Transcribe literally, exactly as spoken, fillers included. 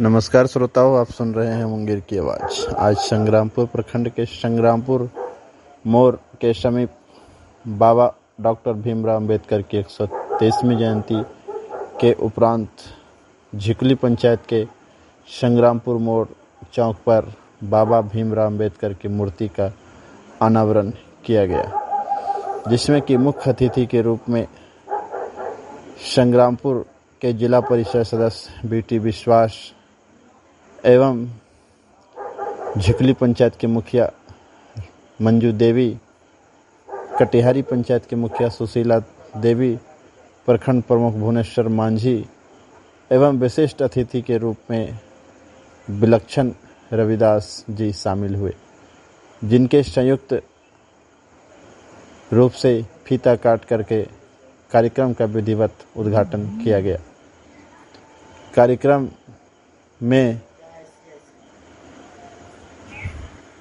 नमस्कार श्रोताओं, आप सुन रहे हैं मुंगेर की आवाज़। आज संग्रामपुर प्रखंड के संग्रामपुर मोड़ के समीप बाबा डॉक्टर भीमराव अंबेडकर की एक सौ तेईसवीं जयंती के उपरांत झिकली पंचायत के संग्रामपुर मोड़ चौक पर बाबा भीमराव अंबेडकर की मूर्ति का अनावरण किया गया, जिसमें कि मुख्य अतिथि के रूप में संग्रामपुर के जिला परिषद सदस्य बीटी विश्वास एवं झिकली पंचायत के मुखिया मंजू देवी, कटिहारी पंचायत के मुखिया सुशीला देवी, प्रखंड प्रमुख भुवनेश्वर मांझी एवं विशिष्ट अतिथि के रूप में विलक्षण रविदास जी शामिल हुए, जिनके संयुक्त रूप से फीता काट करके कार्यक्रम का विधिवत उद्घाटन किया गया। कार्यक्रम में